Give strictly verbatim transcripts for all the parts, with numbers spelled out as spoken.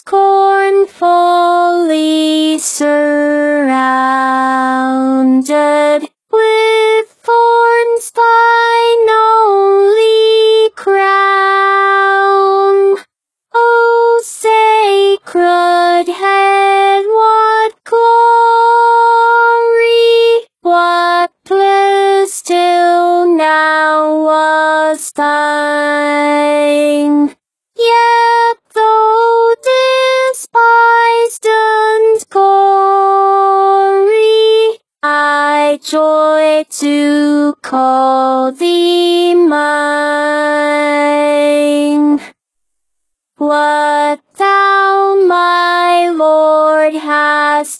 scornfully surrounded with thorns, thine only crown. O sacred head, what glory, what bliss till now was thine. Yet though despised and gory, I joy to call thee mine. What thou, my Lord, hast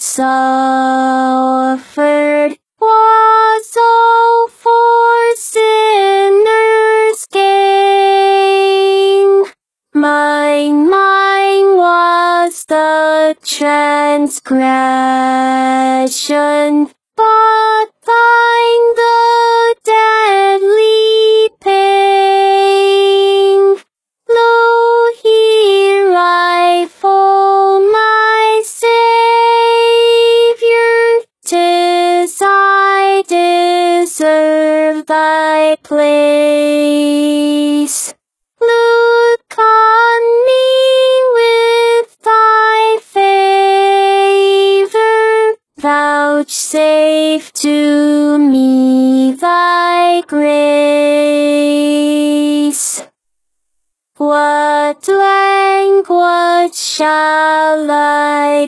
suffered was all for sinners' gain. Mine, mine was the transgression, but thine the deadly pain. Lo, here I fall, my Saviour, 'tis I deserve thy place. Look on me with thy favor, vouchsafe to me thy grace. What language shall I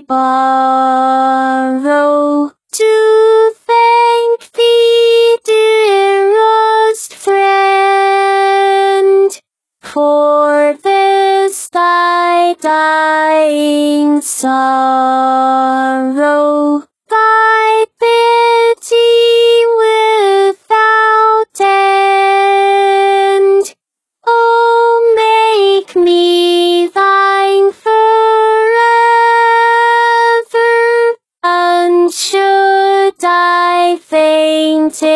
borrow to thank thee, dearest friend, for this thy dying sorrow, thy pity without end? Oh, make me thine forever, and should I faint